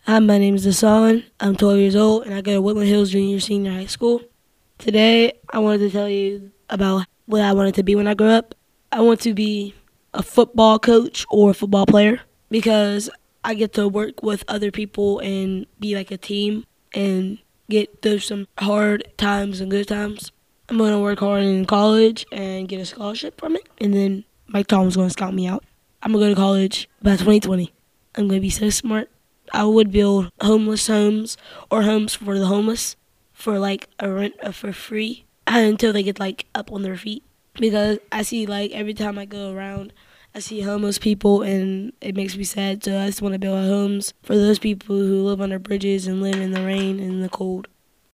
Hi, my name is Hassan. I'm 12 years old and I go to Woodland Hills Junior Senior High School. Today, I wanted to tell you about what I wanted to be when I grow up. I want to be a football coach or a football player because I get to work with other people and be like a team and get through some hard times and good times. I'm going to work hard in college and get a scholarship from it, and then Mike Tom's going to scout me out. I'm going to go to college by 2020. I'm going to be so smart. I would build homeless homes or homes for the homeless for like a rent for free until they get like up on their feet. Because I see like every time I go around, I see homeless people and it makes me sad. So I just want to build homes for those people who live under bridges and live in the rain and the cold.